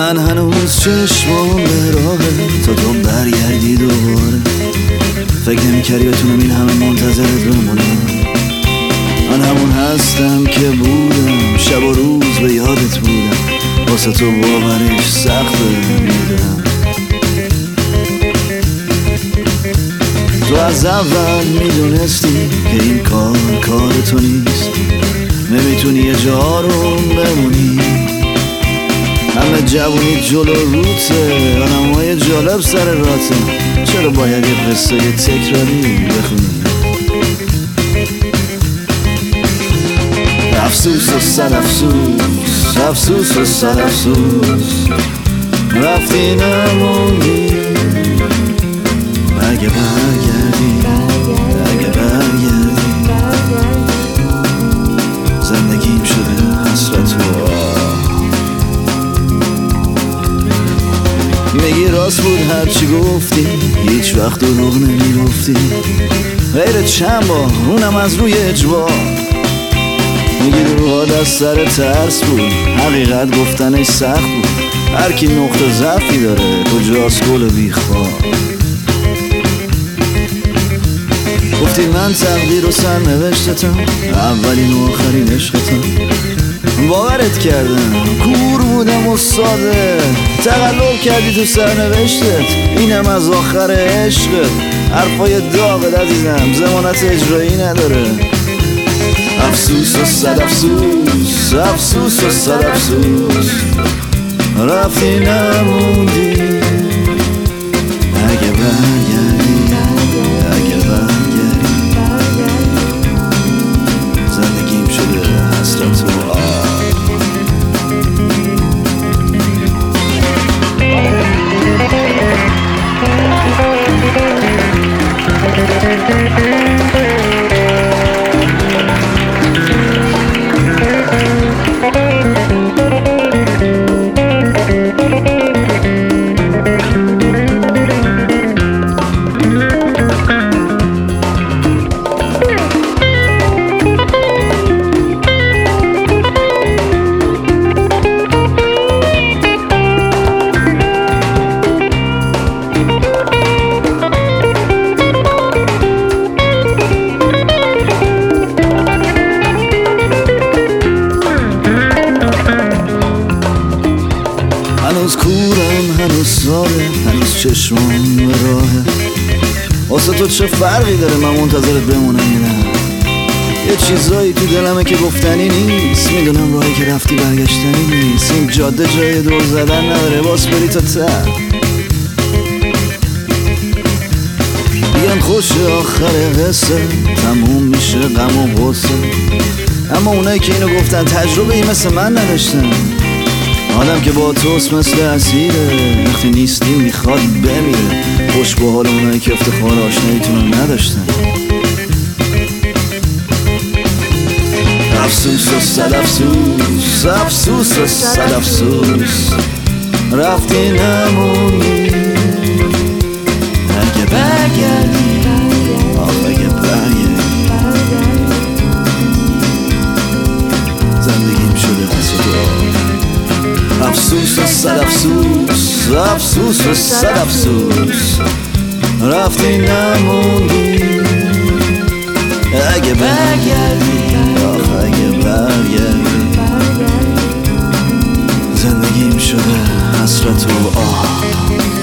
من هنوز چشمام به راهه تا تو برگردی دوباره. فکر نمی‌کردی بتونم این همه منتظرت بمونم. من همون هستم که بودم، شب و روز به یادت بودم. واسه تو باورش سخته میدونم. تو از اول میدونستی که این کار تو نیست. نمیتونی یه جا رو بمونی. همه جوونی جلو روته، آدمای جالب سر راته. چرا باید یه قصه تکراری بخونی؟ افسوس و صد افسوس، افسوس و صد افسوس، رفتی نموندی. اگه برگردی، اگه برگردی، زندگیم شده حسرت و آه. میگی راست بود هرچی گفتی، هیچ وقت دروغ نمیگفتی. غیر چند بار اونم از روی اجبار. میگی دروغات از سر ترس بود، حقیقت گفتنش سخت بود. هر کی نقطه ضعفی داره، کجاست گل بیخوار. گفتی من تقدیر و سرنوشتتم، اولین و آخرین عشقتم. باورت کردم، کور بودم و ساده. تقلب کردی تو سرنوشتت، اینم از آخر عشقت. حرفای داغت عزیزم ضمانت اجرایی نداره. افسوس و صد افسوس، افسوس و صد افسوس، رفتی نموندی. اگه برگردی، اگه برگردی، زندگیم شده حسرت و آه. هنوز کورم، هنوز ساده، هنوز چشمام به راهه. واسه تو چه فرقی داره من منتظرت بمونم یا نه؟ یه چیزایی تو دلمه که گفتنی نیست. میدونم راهی که رفتی برگشتنی نیست. این جاده جای دور زدن نداره، باز بری تا ته. بیان خوش آخر قصه، تموم میشه غم و غصه. اما اونایی که اینو گفتن تجربه ای مثل من نداشتن. آدم که با توست مثل اسیره، وقتی نیستی میخواد بمیره. خوش به حال اونایی که افتخار آشناییتونو نداشتن. افسوس و صد افسوس، افسوس و صد افسوس، رفتی نموندی. اگه برگردی، اگه برگردی، زندگیم شده حسرت و آه. افسوس و صد افسوس، افسوس و صد افسوس، رفتی نموندی. اگه برگردی، اگه برگردی، زندگیم شده حسرت و آه.